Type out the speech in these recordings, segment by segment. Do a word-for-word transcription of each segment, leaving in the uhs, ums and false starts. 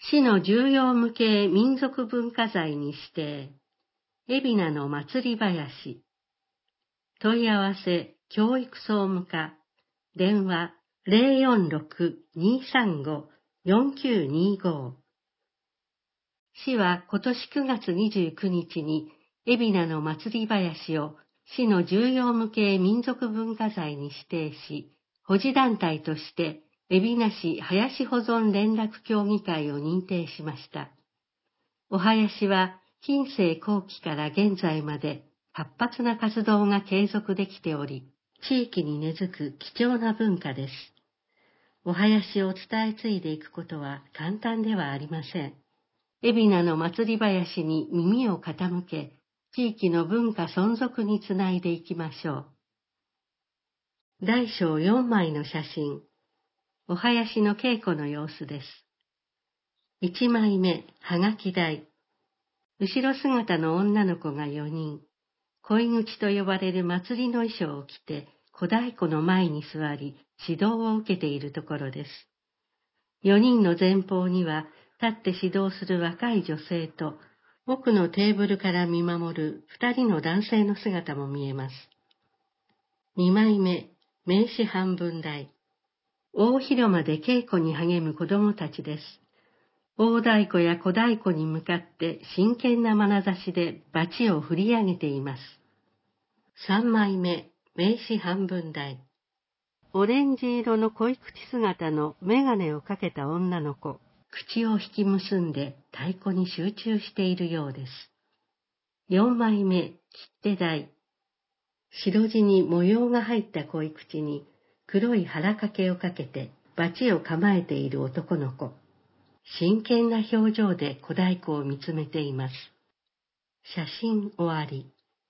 市の重要無形民族文化財に指定、海老名の祭り林。問い合わせ、教育総務課、電話 ゼロよんろく にーさんご よんきゅうにーご。市は今年くがつにじゅうくにちに、海老名の祭り林を市の重要無形民族文化財に指定し、保持団体として、海老名市林保存連絡協議会を認定しました。お囃子は近世後期から現在まで活発な活動が継続できており、地域に根付く貴重な文化です。お囃子を伝え継いでいくことは簡単ではありません。海老名の祭り林に耳を傾け、地域の文化存続につないでいきましょう。大小よんまいの写真。お囃子の稽古の様子です。いちまいめ、はがき台。後ろ姿の女の子がよにん、恋口と呼ばれる祭りの衣装を着て、小太鼓の前に座り、指導を受けているところです。よにんの前方には、立って指導する若い女性と、奥のテーブルから見守る二人の男性の姿も見えます。にまいめ、名刺半分台。大広間で稽古に励む子供たちです。大太鼓や小太鼓に向かって真剣な眼差しでバチを振り上げています。さんまいめ、名刺半分台。オレンジ色の恋口姿のメガネをかけた女の子、口を引き結んで太鼓に集中しているようです。よんまいめ、切手台。白地に模様が入った恋口に黒い腹掛けをかけてバチを構えている男の子。真剣な表情で小太鼓を見つめています。写真終わり。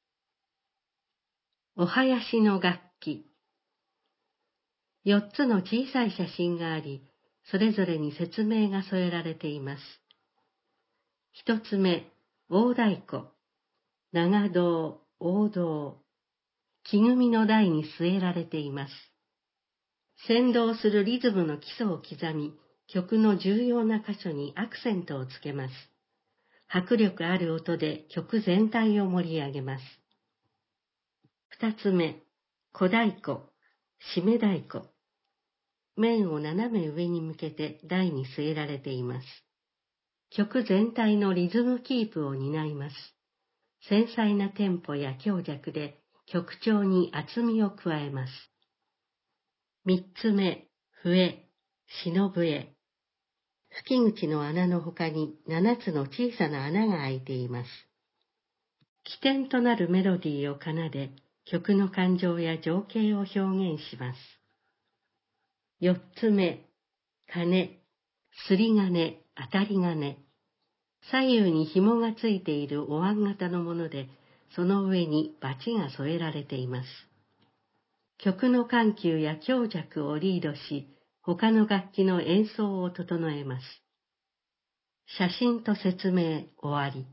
お囃子の楽器。よっつの小さい写真があり、それぞれに説明が添えられています。一つ目、大太鼓。長胴、大胴。木組みの台に据えられています。先導するリズムの基礎を刻み、曲の重要な箇所にアクセントをつけます。迫力ある音で曲全体を盛り上げます。二つ目、小太鼓、締め太鼓。面を斜め上に向けて台に据えられています。曲全体のリズムキープを担います。繊細なテンポや強弱で曲調に厚みを加えます。三つ目、笛、篠笛。吹き口の穴の他に七つの小さな穴が開いています。起点となるメロディーを奏で、曲の感情や情景を表現します。四つ目、鐘、すり金、当たり金。左右に紐がついているお椀型のもので、その上にバチが添えられています。曲の緩急や強弱をリードし、他の楽器の演奏を整えます。写真と説明終わり。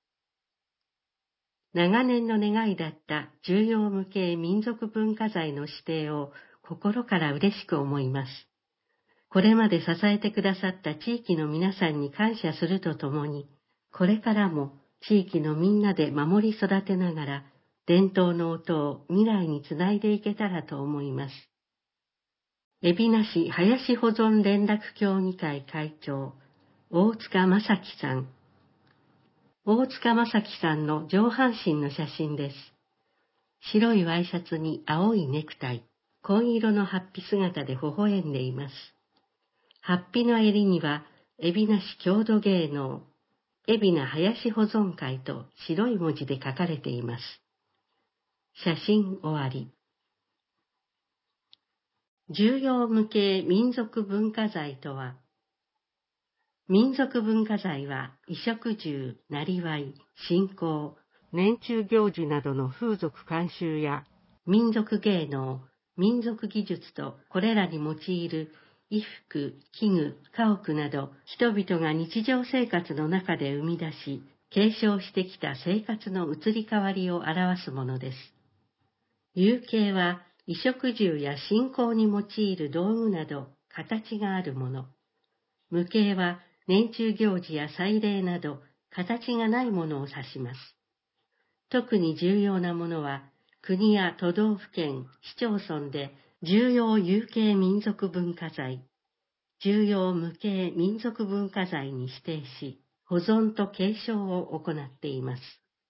長年の願いだった重要無形民族文化財の指定を心から嬉しく思います。これまで支えてくださった地域の皆さんに感謝するとともに、これからも地域のみんなで守り育てながら、伝統の音を未来につないでいけたらと思います。海老名市林保存連絡協議会会長、大塚正樹さん。大塚正樹さんの上半身の写真です。白いワイシャツに青いネクタイ、紺色のハッピ姿で微笑んでいます。ハッピの襟には、海老名市郷土芸能、海老名林保存会と白い文字で書かれています。写真終わり。重要無形民族文化財とは、民族文化財は衣食住、なりわい、信仰、年中行事などの風俗慣習や民族芸能、民族技術とこれらに用いる衣服、器具、家屋など人々が日常生活の中で生み出し、継承してきた生活の移り変わりを表すものです。有形は衣食住や信仰に用いる道具など形があるもの。無形は年中行事や祭礼など、形がないものを指します。特に重要なものは、国や都道府県、市町村で重要有形民族文化財、重要無形民族文化財に指定し、保存と継承を行っています。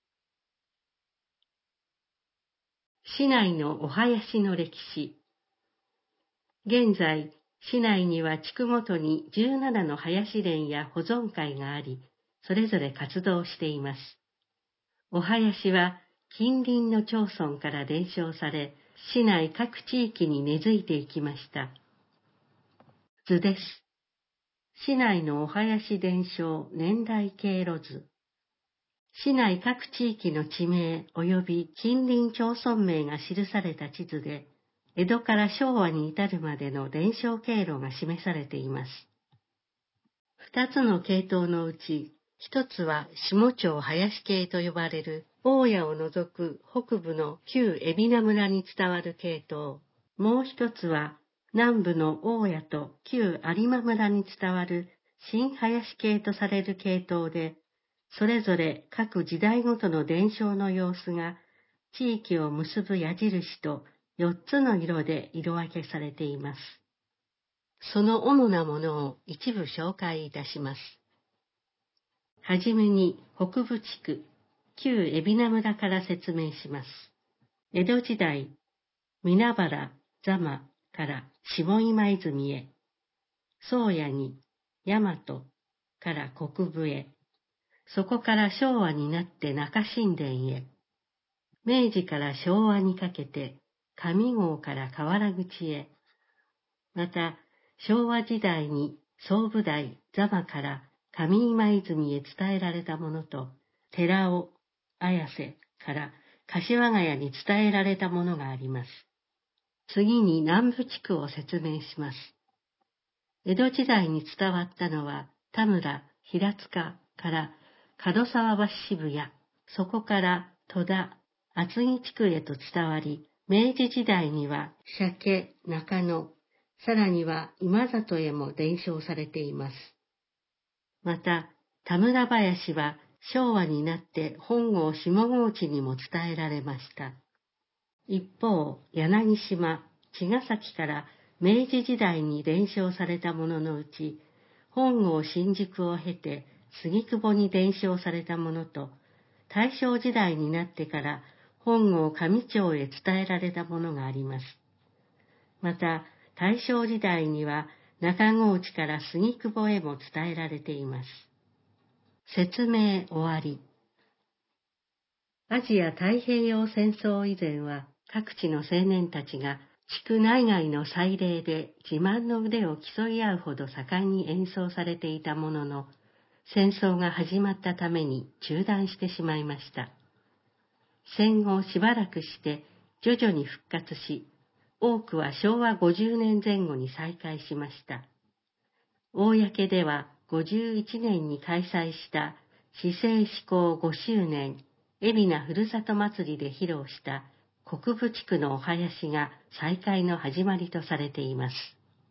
市内のお囃子の歴史。現在、市内には地区ごとにじゅうななの囃子連や保存会があり、それぞれ活動しています。お囃子は近隣の町村から伝承され、市内各地域に根付いていきました。図です。市内のお囃子伝承年代経路図。市内各地域の地名及び近隣町村名が記された地図で、江戸から昭和に至るまでの伝承経路が示されています。二つの系統のうち、一つは下町囃子系と呼ばれる大谷を除く北部の旧海老名村に伝わる系統、もう一つは南部の大谷と旧有馬村に伝わる新囃子系とされる系統で、それぞれ各時代ごとの伝承の様子が地域を結ぶ矢印と四つの色で色分けされています。その主なものを一部紹介いたします。はじめに北部地区、旧海老名村から説明します。江戸時代、皆原、座間から下今泉へ、宗谷に大和から国部へ、そこから昭和になって中新田へ、明治から昭和にかけて上郷から河原口へ、また昭和時代に総武台座間から上今泉へ伝えられたものと、寺尾、綾瀬から柏ヶ谷に伝えられたものがあります。次に南部地区を説明します。江戸時代に伝わったのは田村、平塚から門沢橋渋谷、そこから戸田、厚木地区へと伝わり、明治時代には鮭、中野、さらには今里へも伝承されています。また、田村林は昭和になって本郷下河内にも伝えられました。一方、柳島、茅ヶ崎から明治時代に伝承されたもののうち、本郷新宿を経て杉久保に伝承されたものと、大正時代になってから本郷上町へ伝えられたものがあります。また、大正時代には中河内から杉久保へも伝えられています。説明終わり。アジア太平洋戦争以前は各地の青年たちが地区内外の祭礼で自慢の腕を競い合うほど盛んに演奏されていたものの、戦争が始まったために中断してしまいました。戦後しばらくして徐々に復活し、多くはしょうわごじゅうねんぜん後に再開しました。公ではごじゅういちねんに開催した市政施行ごしゅうねん海老名ふるさと祭りで披露した国部地区のお囃子が再開の始まりとされています。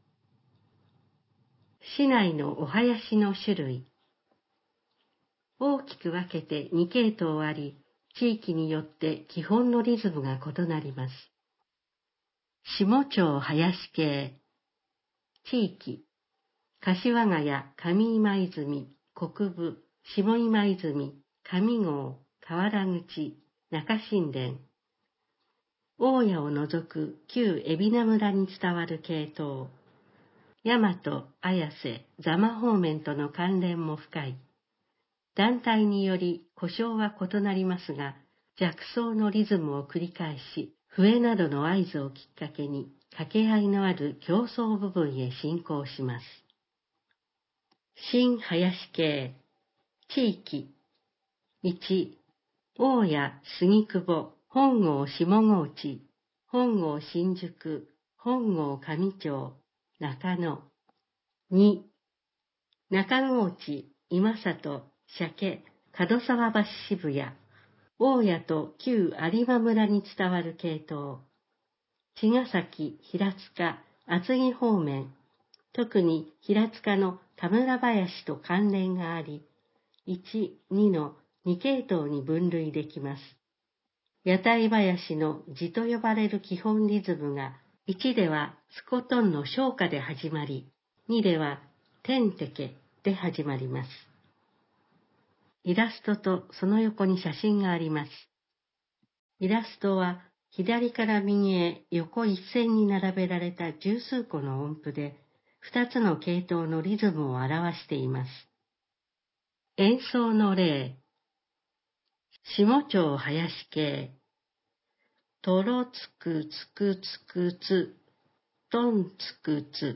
市内のお囃子の種類。大きく分けてに系統あり、地域によって基本のリズムが異なります。下町囃子系。地域。柏ヶ谷、上今泉、国分、下今泉、上郷、河原口、中新田。大谷を除く旧海老名村に伝わる系統。大和、綾瀬、座間方面との関連も深い。団体により呼称は異なりますが、弱奏のリズムを繰り返し、笛などの合図をきっかけに、掛け合いのある競争部分へ進行します。新囃子系。地域。いち、大谷、杉久保、本郷下河内、本郷新宿、本郷上町、中野。に、中河内、今里、鮭、門沢橋渋谷、大谷と旧有馬村に伝わる系統。茅ヶ崎、平塚、厚木方面、 特に平塚の田村林と関連があり、いち、にのに系統に分類できます。屋台林の字と呼ばれる基本リズムが、いちではスコトンの唱歌で始まり、にではテンテケで始まります。イラストとその横に写真があります。イラストは左から右へ横一線に並べられた十数個の音符で、二つの系統のリズムを表しています。演奏の例、下町林系、とろつくつくつくつ、とんつくつ。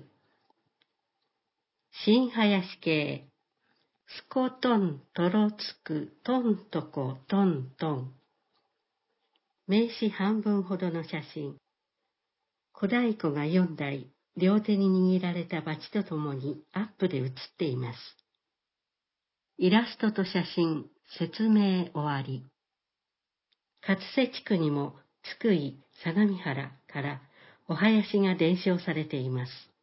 新林系、すことんとろつくとんとことんとん。名詞半分ほどの写真。小太鼓がよんだい、両手に握られたバチとともにアップで写っています。イラストと写真、説明終わり。勝瀬地区にも津久井相模原からお囃子が伝承されています。